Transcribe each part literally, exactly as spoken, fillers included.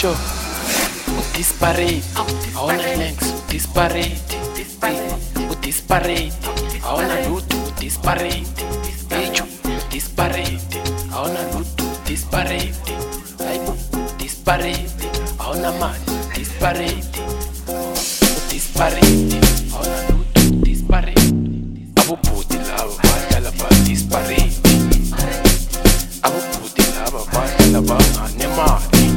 Sure. Disparate, I wanna links, disparate, disparate, I wanna loot, disparate, disparate, I wanna loot, disparate, disparate, I wanna man, disparate, disparate, I wanna loot, disparate, Abu Puti lava, Batala ba disparate, Abu Puti lava, Batala ba anemali.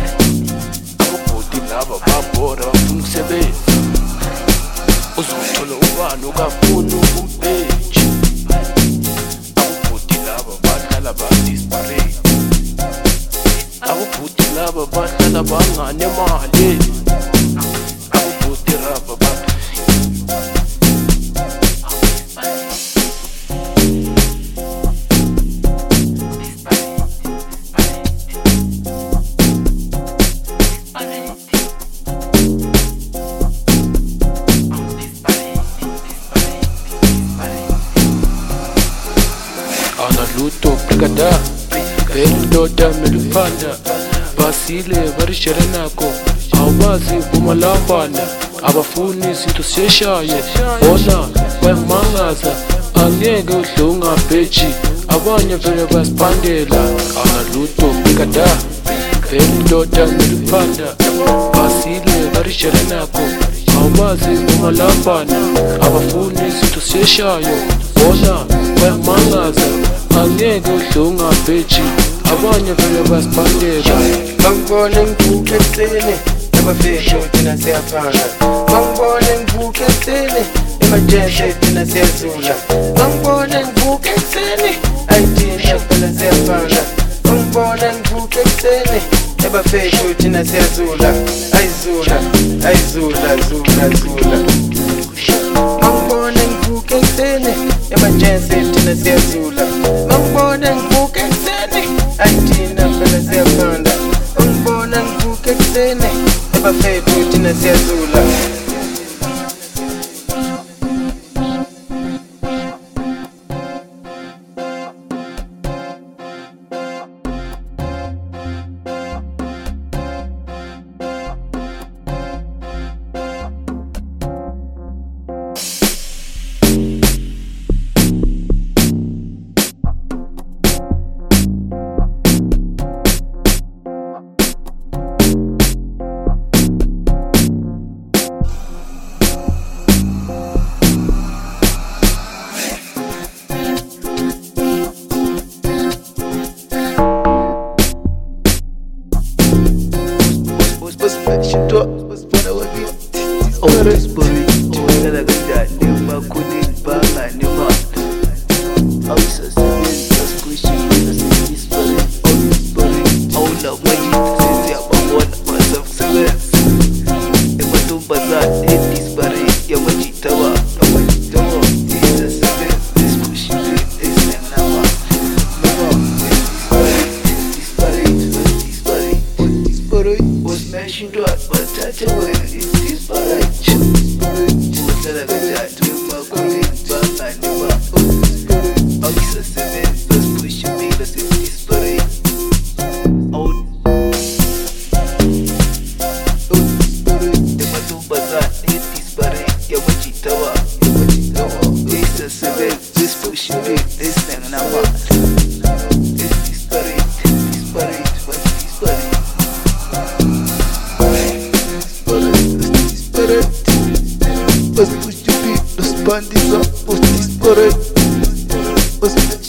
Lava babora umsebenzi uzuthola ubani ukafuna ubeji abubhuti laba bahlala badisparate abubhuti laba bahlala banganemali abubhuti raba bat Luto brigada Bendoda melufanda Basile barishare nako Awazi bumalambana Abafuni sinto siyeshaye Bona bayamangaza Angeke udlunga beji Abanye vele basipandela Ana luto brigada Bendoda melufanda Basile barishare nako Awazi bumalambana Abafuni sinto siyeshaye Bona bayamangaza Angeke udlunga beji Abanye vele basipandela Bangibone ngibuke ekuseni Abafisho thina siyafana Bangibone ngibuke ekuseni Emergency thina siyazula Bangibone ngibuke ekuseni Ayithina phela siyafana Bangibone ngibuke ekuseni Abafisho thina siyazula Ayizula, ayizula, zula, zula Bangibone ngibuke ekuseni Emergency thina siyazula Bangibone ngibuke ekuseni Ayithina phela siyafana Bangibone ngibuke ekuseni Abafethu thina siyazula Always boring, oh, I like that. Never couldn't bang and never. I was a seven, just pushing, just this boring, always boring. All the way, since I have one myself, seven. If I don't bazar, hit this boring, Yamaji Tower, Yamaji Tower. This is a seven, this pushing, this never. Never, this boring, this boring, this boring, was mashing to us, but that's a way. Let's push your feet, let's band this up, what's this for it? What's